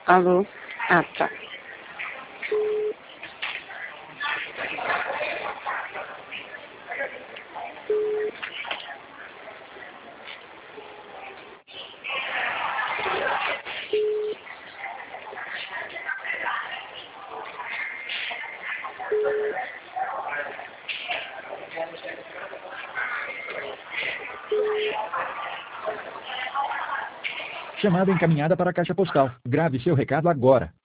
Alô? Ah, tá. Chamada encaminhada para a caixa postal. Grave seu recado agora.